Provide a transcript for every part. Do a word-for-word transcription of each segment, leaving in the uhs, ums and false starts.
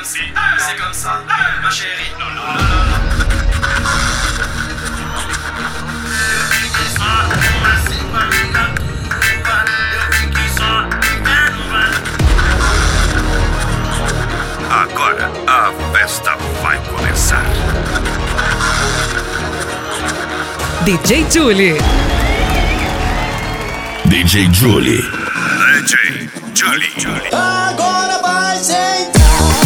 comme si, c'est comme ça, ma chérie. Agora a festa vai começar. D J Julie. D J Julie. D J Julie. Agora vai sentar.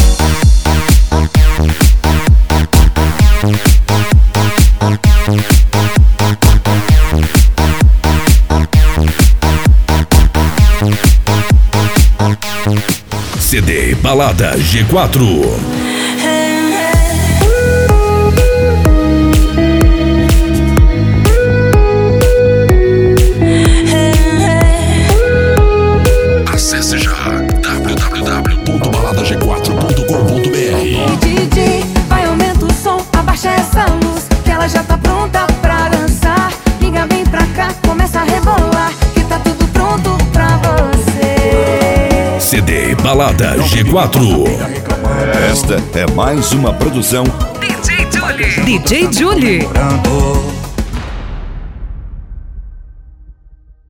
C D Balada G quatro. Acesse já w w w ponto balada g quatro ponto com ponto b r. D J, vai, aumenta o som, abaixa essa luz, que ela já tá pronta pra dançar. Liga bem pra cá, começa a rebolar, que tá tudo pronto pra você. C D Balada G quatro. Esta é mais uma produção D J Julie. D J Julie.